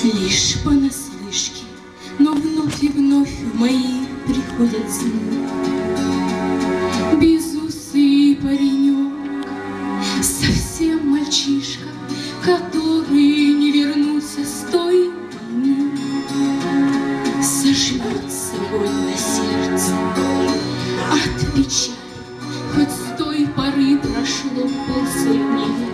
Лишь понаслышке, но вновь и вновь в мои приходят сны. Безусый паренек, совсем мальчишка, который не вернулся с той войны. Сожмется боль на сердце от печали, хоть с той поры прошло полсотни лет.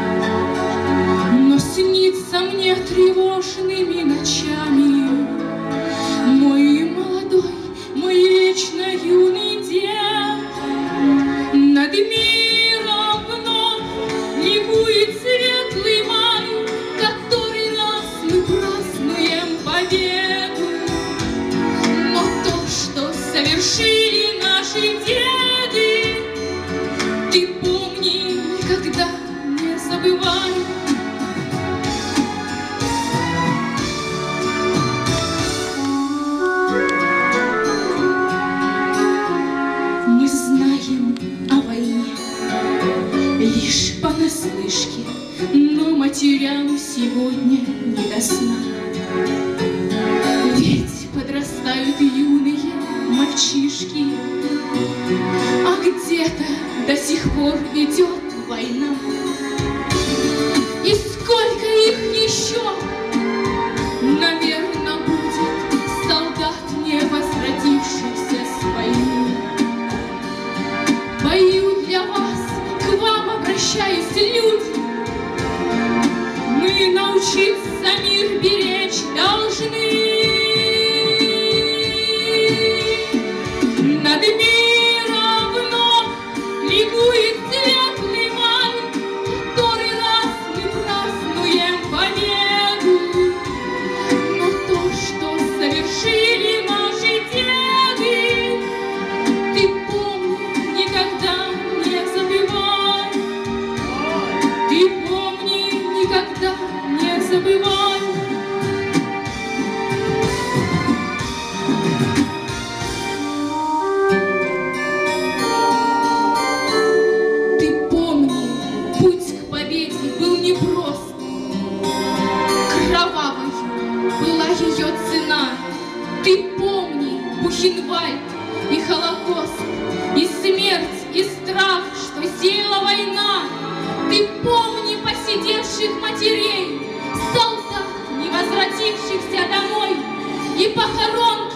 Но снится мне тревожными ночами мой молодой, мой вечно юный дед. Над миром вновь ликует светлый май, который раз мы празднуем победу. Но то, что совершили наши деды, ты помни, никогда не забывай. Мы знаем о войне лишь понаслышке, но матерям сегодня не до сна. Ведь подрастают юные мальчишки, а где-то до сих пор идет война. И сколько их еще, наверное, будет солдат, не возвратившихся с войны. Пою для вас, к вам обращаюсь, люди. Мы научиться мир беречь должны. Над миром вновь ликует светлый май, который раз мы празднуем победу. Но то, что совершили наши деды, ты помни, никогда не забывай. Ты помни, никогда не забывай. Ты помни, путь к победе был непрост. Кровавой была ее цена. Ты помни Бухенвальд и Холокост, и смерть, и страх, что сеяла война. Ты помни посидевших матерей, солдат, не возвратившихся домой, и похоронки